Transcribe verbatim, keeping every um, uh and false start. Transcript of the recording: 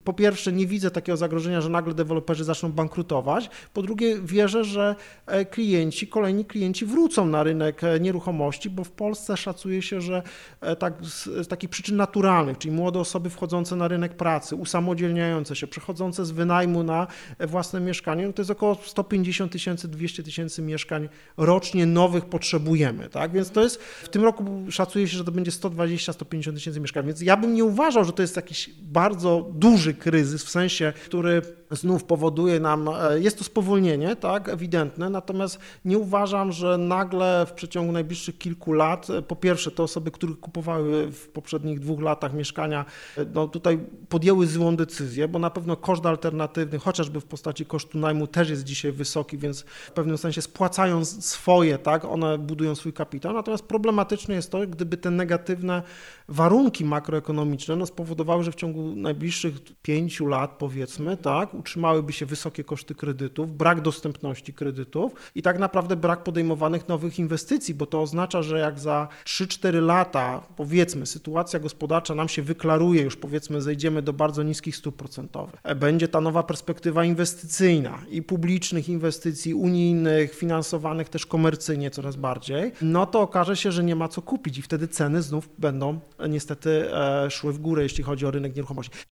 po pierwsze nie widzę takiego zagrożenia, że nagle deweloperzy zaczną bankrutować, po drugie wierzę, że klienci, kolejni klienci wrócą na rynek nieruchomości, bo w Polsce szacuje się, że tak z takich przyczyn naturalnych, czyli młode osoby wchodzące na rynek pracy, usamodzielniające się, przechodzące z wynajmu na własne mieszkanie, no to jest około sto pięćdziesiąt tysięcy, dwieście tysięcy mieszkań rocznie nowych potrzebujemy, tak? Więc to jest, w tym roku szacuje się, że to będzie sto dwadzieścia, sto pięćdziesiąt tysięcy mieszkań, więc ja bym nie uważał, że to jest jakiś bardzo duży kryzys, w sensie, który znów powoduje nam, jest to spowolnienie, tak, ewidentne, natomiast nie uważam, że nagle w przeciągu najbliższych kilku lat, po pierwsze te osoby, które kupowały w poprzednich dwóch latach mieszkania, no tutaj podjęły złą decyzję, bo na pewno koszt alternatywny, chociażby w postaci kosztu najmu też jest dzisiaj wysoki, więc w pewnym sensie spłacają swoje, tak, one budują swój kapitał, natomiast problematyczne jest to, gdyby te negatywne warunki makroekonomiczne no, spowodowały, że w ciągu najbliższych pięciu lat, powiedzmy, tak, utrzymałyby się wysokie koszty kredytów, brak dostępności kredytów i tak naprawdę brak podejmowanych nowych inwestycji, bo to oznacza, że jak za trzy cztery lata, powiedzmy, sytuacja gospodarcza nam się wyklaruje, już powiedzmy zejdziemy do bardzo niskich stóp procentowych, będzie ta nowa perspektywa inwestycyjna i publicznych inwestycji unijnych, finansowanych też komercyjnie coraz bardziej, no to okaże się, że nie ma co kupić i wtedy ceny znów będą niestety szły w górę, jeśli chodzi o rynek nieruchomości.